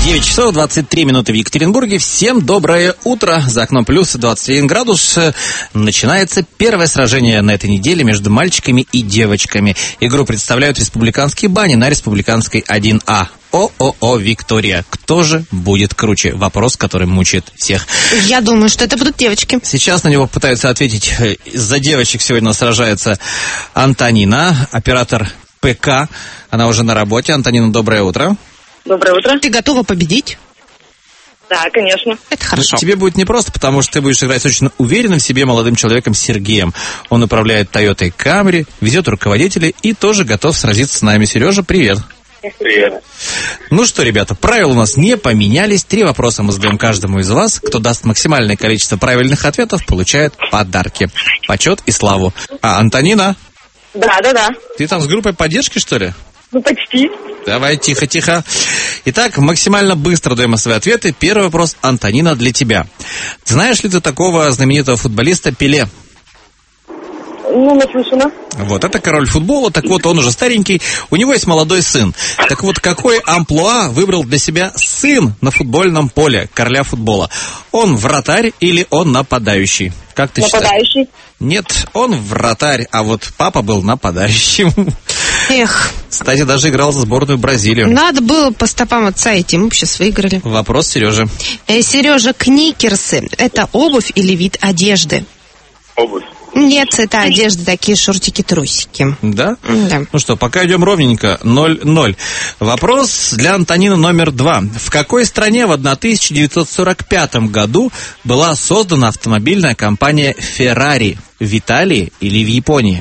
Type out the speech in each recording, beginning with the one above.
9 часов 23 минуты в Екатеринбурге. Всем доброе утро. За окном плюс 21 градус. Начинается первое сражение на этой неделе между мальчиками и девочками. Игру представляют республиканские бани на республиканской 1А. ООО «Виктория». Кто же будет круче? Вопрос, который мучает всех. Я думаю, что это будут девочки. Сейчас на него пытаются ответить. За девочек сегодня сражается Антонина, оператор ПК. Она уже на работе. Антонина, доброе утро. Доброе утро. Ты готова победить? Да, конечно. Это хорошо. Тебе будет непросто, потому что ты будешь играть с очень уверенным в себе молодым человеком Сергеем. Он управляет Toyota Camry, везет руководителей и тоже готов сразиться с нами. Сережа, привет. Привет. Ну что, ребята, правила у нас не поменялись. 3 вопроса мы задаем каждому из вас. Кто даст максимальное количество правильных ответов, получает подарки. Почет и славу. А, Антонина? Да. Ты там с группой поддержки, что ли? Ну, почти. Давай, тихо. Итак, максимально быстро даем свои ответы. Первый вопрос, Антонина, для тебя. Знаешь ли ты такого знаменитого футболиста Пеле? Ну, наслышана. Вот, это король футбола, так вот, он уже старенький, у него есть молодой сын. Так вот, какой амплуа выбрал для себя сын на футбольном поле короля футбола? Он вратарь или он нападающий? Как ты считаешь? Нападающий. Нет, он вратарь, а вот папа был нападающим. Эх, Кстати, даже играл за сборную Бразилию. надо было по стопам отца идти, мы бы сейчас выиграли. Вопрос Сережи. Сережа, кникерсы – это обувь или вид одежды? Обувь. Нет, это одежда, такие шортики-трусики. Да? Да. Ну что, пока идем ровненько, 0-0. Вопрос для Антонины номер 2. В какой стране в 1945 году была создана автомобильная компания Ferrari? В Италии или в Японии?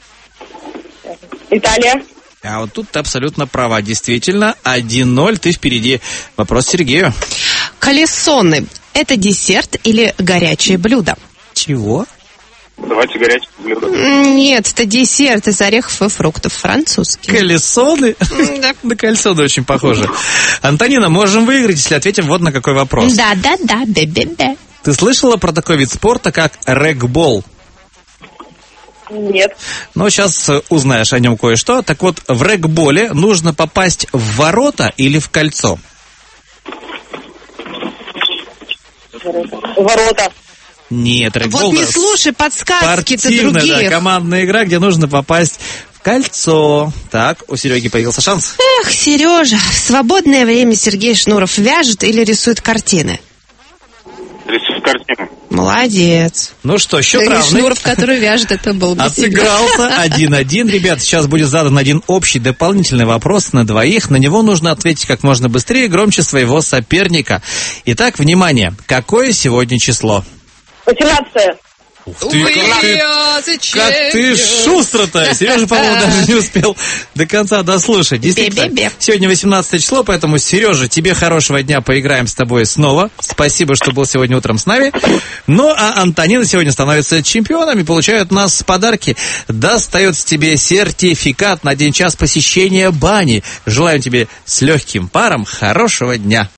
Италия. А вот тут ты абсолютно права. Действительно, 1-0, ты впереди. Вопрос Сергею. Калесоны – это десерт или горячее блюдо? Чего? Давайте горячее блюдо. Нет, это десерт из орехов и фруктов, французский. Колесоны? Да. На кальсоны очень похоже. Антонина, можем выиграть, если ответим вот на какой вопрос. Да, бе-бе-бе. Ты слышала про такой вид спорта, как регбол? Нет. Ну, сейчас узнаешь о нем кое-что. Так вот, в регболе нужно попасть в ворота или в кольцо? Ворота. Нет, регбол... Вот не слушай подсказки-то спортивная, других. да, командная игра, где нужно попасть в кольцо. Так, у Сереги появился шанс. Эх, Сережа, в свободное время Сергей Шнуров вяжет или рисует картины? Рисуй картину. Молодец. Ну что, счет Сергей равный. Шнуров, который вяжет, это был бы Отыгрался 1-1. Ребят, сейчас будет задан один общий дополнительный вопрос на двоих. На него нужно ответить как можно быстрее и громче своего соперника. Итак, внимание. Какое сегодня число? 18. Ух ты, как ты шустро-то! Сережа, по-моему, даже не успел до конца дослушать. Действительно, Бе-бе-бе. сегодня 18 число, поэтому, Сережа, тебе хорошего дня, поиграем с тобой снова. Спасибо, что был сегодня утром с нами. Ну, а Антонина сегодня становится чемпионом и получает у нас подарки. Достается тебе сертификат на 1 час посещения бани. Желаем тебе с легким паром хорошего дня.